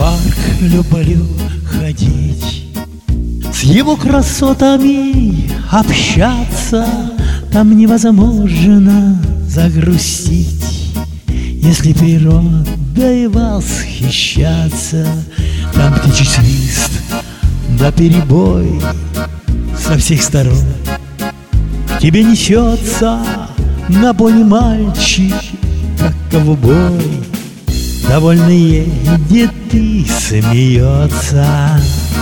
парк люблю ходить, с его красотами общаться. Там невозможно загрустить, если природой восхищаться. Там птичий свист да перебой со всех сторон. К тебе несется на пони мальчик, как ковбой, довольно едет и смеется.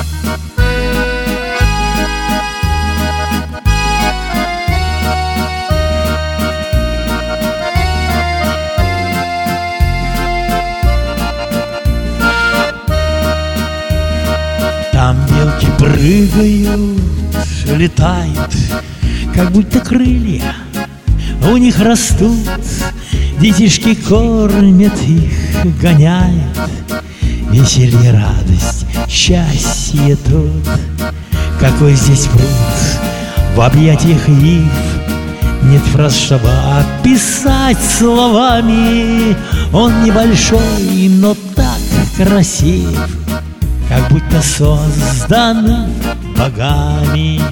Там белки прыгают, летают, как будто крылья у них растут. Детишки кормят их, гоняют. Веселье, радость, счастье тут. Какой здесь пруд в объятиях ив. Нет фраз, чтобы описать словами. Он небольшой, но так красив, как будто создан богами.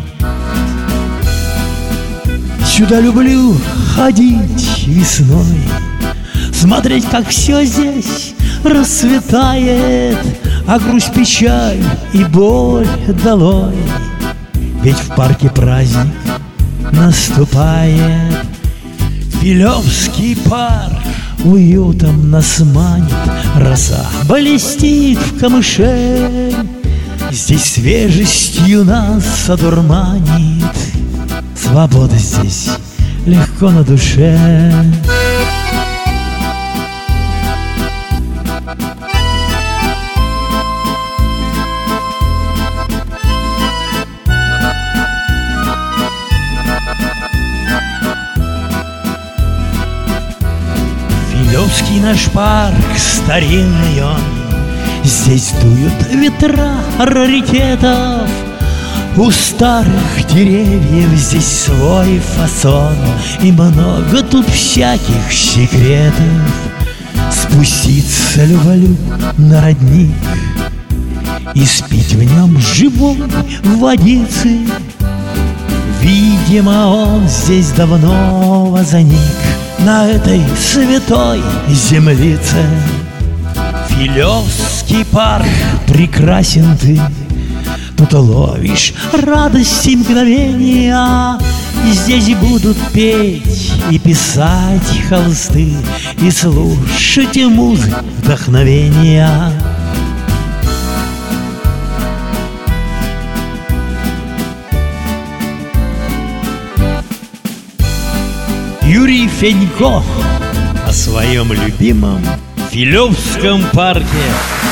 Сюда люблю ходить весной, смотреть, как все здесь расцветает, а грусть, печаль и боль долой. Ведь в парке праздник наступает. Филевский парк уютом нас манит, роса блестит в камыше. Здесь свежестью нас одурманит, свобода здесь легко на душе. Филевский наш парк старинный он, здесь дуют ветра раритетов. У старых деревьев здесь свой фасон, и много тут всяких секретов. Спуститься люблю на родник и спить в нем живой водицы. Видимо, он здесь давно возник на этой святой землице. Филевский парк прекрасен ты, тут ловишь радости мгновения. И здесь будут петь и писать холсты, и слушать музыку вдохновения. Юрий Фенько о своем любимом Филевском парке